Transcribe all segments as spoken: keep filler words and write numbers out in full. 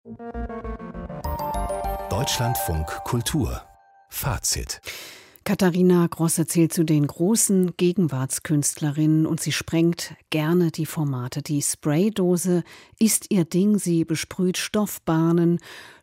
Deutschlandfunk Kultur Fazit. Katharina Grosse zählt zu den großen Gegenwartskünstlerinnen und sie sprengt gerne die Formate. Die Spraydose ist ihr Ding. Sie besprüht Stoffbahnen,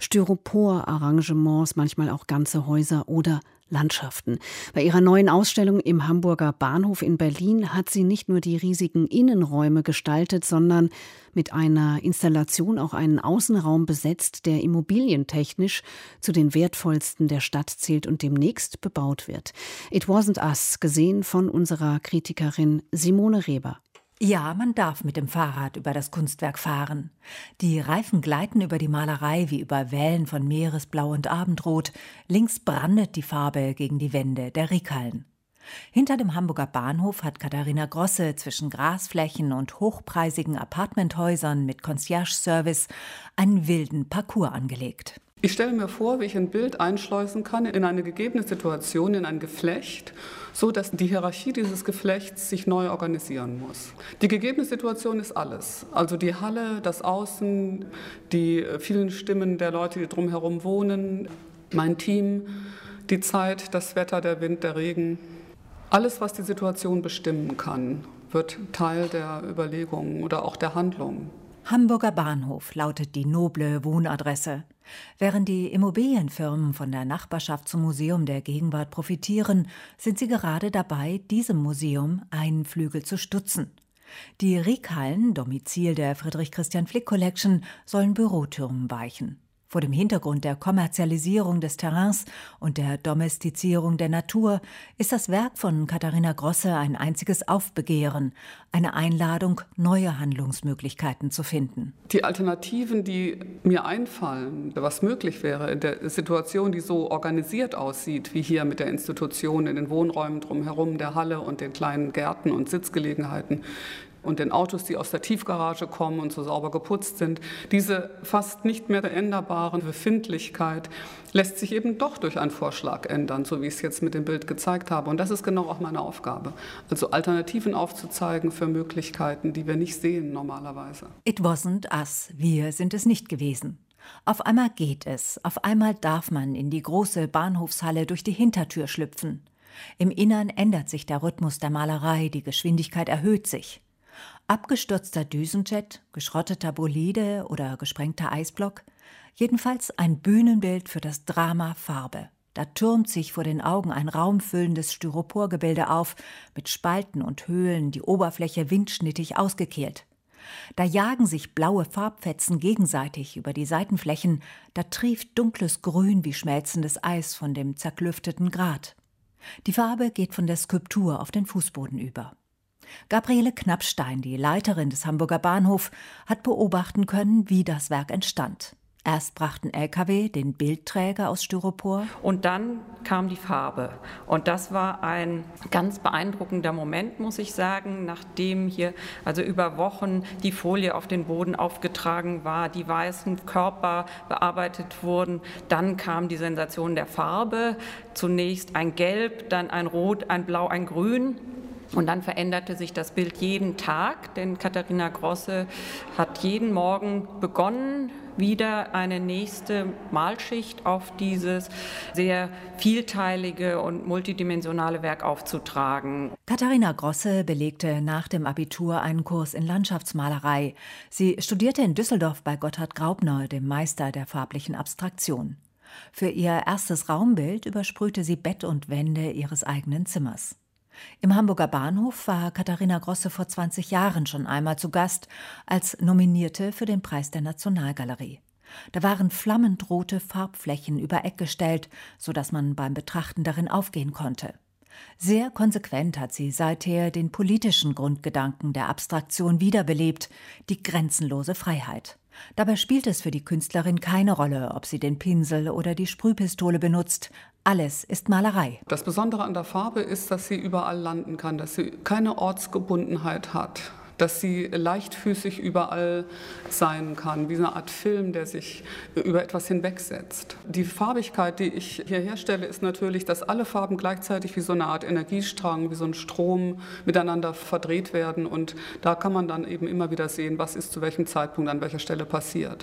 Styropor-Arrangements, manchmal auch ganze Häuser oder Landschaften. Bei ihrer neuen Ausstellung im Hamburger Bahnhof in Berlin hat sie nicht nur die riesigen Innenräume gestaltet, sondern mit einer Installation auch einen Außenraum besetzt, der immobilientechnisch zu den wertvollsten der Stadt zählt und demnächst bebaut wird. It Wasn't Us, gesehen von unserer Kritikerin Simone Reber. Ja, man darf mit dem Fahrrad über das Kunstwerk fahren. Die Reifen gleiten über die Malerei wie über Wellen von Meeresblau und Abendrot. Links brandet die Farbe gegen die Wände der Riekhallen. Hinter dem Hamburger Bahnhof hat Katharina Grosse zwischen Grasflächen und hochpreisigen Appartementhäusern mit Concierge-Service einen wilden Parcours angelegt. Ich stelle mir vor, wie ich ein Bild einschleusen kann in eine gegebene Situation, in ein Geflecht, so dass die Hierarchie dieses Geflechts sich neu organisieren muss. Die gegebene Situation ist alles. Also die Halle, das Außen, die vielen Stimmen der Leute, die drumherum wohnen, mein Team, die Zeit, das Wetter, der Wind, der Regen. Alles, was die Situation bestimmen kann, wird Teil der Überlegungen oder auch der Handlung. Hamburger Bahnhof lautet die noble Wohnadresse. Während die Immobilienfirmen von der Nachbarschaft zum Museum der Gegenwart profitieren, sind sie gerade dabei, diesem Museum einen Flügel zu stutzen. Die Riekhallen, Domizil der Friedrich Christian Flick Collection, sollen Bürotürmen weichen. Vor dem Hintergrund der Kommerzialisierung des Terrains und der Domestizierung der Natur ist das Werk von Katharina Grosse ein einziges Aufbegehren, eine Einladung, neue Handlungsmöglichkeiten zu finden. Die Alternativen, die mir einfallen, was möglich wäre in der Situation, die so organisiert aussieht, wie hier mit der Institution in den Wohnräumen drumherum, der Halle und den kleinen Gärten und Sitzgelegenheiten, und den Autos, die aus der Tiefgarage kommen und so sauber geputzt sind. Diese fast nicht mehr veränderbare Befindlichkeit lässt sich eben doch durch einen Vorschlag ändern, so wie ich es jetzt mit dem Bild gezeigt habe. Und das ist genau auch meine Aufgabe, also Alternativen aufzuzeigen für Möglichkeiten, die wir nicht sehen normalerweise. It wasn't us. Wir sind es nicht gewesen. Auf einmal geht es, auf einmal darf man in die große Bahnhofshalle durch die Hintertür schlüpfen. Im Innern ändert sich der Rhythmus der Malerei, die Geschwindigkeit erhöht sich. Abgestürzter Düsenjet, geschrotteter Bolide oder gesprengter Eisblock. Jedenfalls ein Bühnenbild für das Drama Farbe. Da türmt sich vor den Augen ein raumfüllendes Styroporgebilde auf, mit Spalten und Höhlen, die Oberfläche windschnittig ausgekehlt. Da jagen sich blaue Farbfetzen gegenseitig über die Seitenflächen, da trieft dunkles Grün wie schmelzendes Eis von dem zerklüfteten Grat. Die Farbe geht von der Skulptur auf den Fußboden über. Gabriele Knappstein, die Leiterin des Hamburger Bahnhof, hat beobachten können, wie das Werk entstand. Erst brachten L K W den Bildträger aus Styropor. Und dann kam die Farbe. Und das war ein ganz beeindruckender Moment, muss ich sagen, nachdem hier also über Wochen die Folie auf den Boden aufgetragen war, die weißen Körper bearbeitet wurden. Dann kam die Sensation der Farbe. Zunächst ein Gelb, dann ein Rot, ein Blau, ein Grün. Und dann veränderte sich das Bild jeden Tag, denn Katharina Grosse hat jeden Morgen begonnen, wieder eine nächste Malschicht auf dieses sehr vielteilige und multidimensionale Werk aufzutragen. Katharina Grosse belegte nach dem Abitur einen Kurs in Landschaftsmalerei. Sie studierte in Düsseldorf bei Gotthard Graupner, dem Meister der farblichen Abstraktion. Für ihr erstes Raumbild übersprühte sie Bett und Wände ihres eigenen Zimmers. Im Hamburger Bahnhof war Katharina Grosse vor zwanzig Jahren schon einmal zu Gast als Nominierte für den Preis der Nationalgalerie. Da waren flammend rote Farbflächen über Eck gestellt, sodass man beim Betrachten darin aufgehen konnte. Sehr konsequent hat sie seither den politischen Grundgedanken der Abstraktion wiederbelebt, die grenzenlose Freiheit. Dabei spielt es für die Künstlerin keine Rolle, ob sie den Pinsel oder die Sprühpistole benutzt. Alles ist Malerei. Das Besondere an der Farbe ist, dass sie überall landen kann, dass sie keine Ortsgebundenheit hat, dass sie leichtfüßig überall sein kann, wie eine Art Film, der sich über etwas hinwegsetzt. Die Farbigkeit, die ich hier herstelle, ist natürlich, dass alle Farben gleichzeitig wie so eine Art Energiestrang, wie so ein Strom miteinander verdreht werden. Und da kann man dann eben immer wieder sehen, was ist zu welchem Zeitpunkt an welcher Stelle passiert.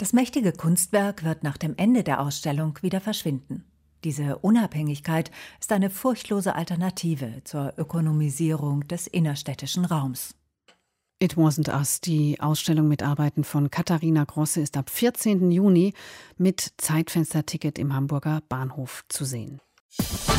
Das mächtige Kunstwerk wird nach dem Ende der Ausstellung wieder verschwinden. Diese Unabhängigkeit ist eine furchtlose Alternative zur Ökonomisierung des innerstädtischen Raums. It Wasn't Us, die Ausstellung mit Arbeiten von Katharina Grosse, ist ab vierzehnten Juni mit Zeitfensterticket im Hamburger Bahnhof zu sehen.